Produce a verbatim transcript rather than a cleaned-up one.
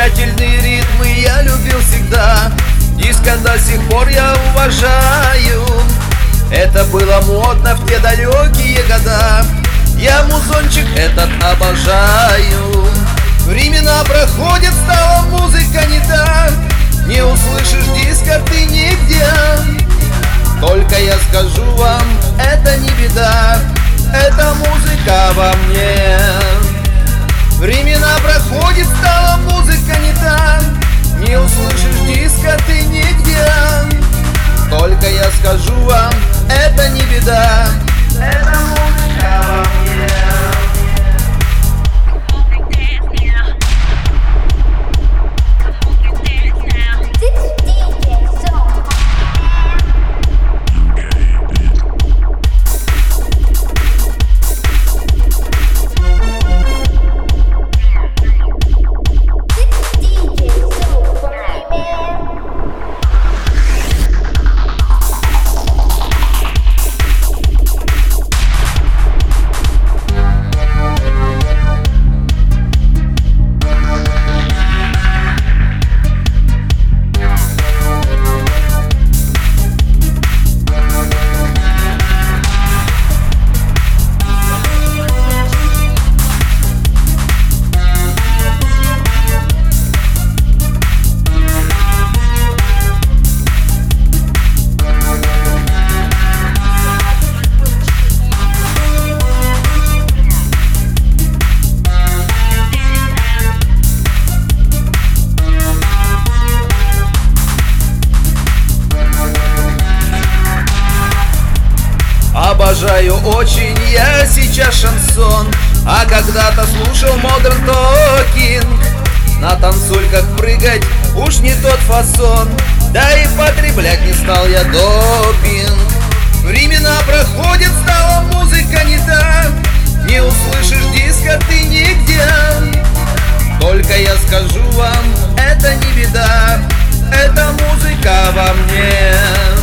замечательные ритмы я любил всегда. Диско до сих пор я уважаю. Это было модно в те далекие года. Я музончик этот обожаю. Времена проходят, стала музыка не та. Не услышишь диско ты нигде. Только я скажу вам, это не беда, это музыка во мне. Времена проходят, стала музыка не та. Не услышишь диско ты нигде. Только я скажу вам, это не беда, это музыка во мне. Обожаю очень я сейчас шансон, а когда-то слушал Modern Talking. На танцульках прыгать уж не тот фасон, да и потреблять не стал я допинг. Времена проходят, стала музыка не та. Не услышишь диско ты нигде. Только я скажу вам, это не беда, это музыка во мне.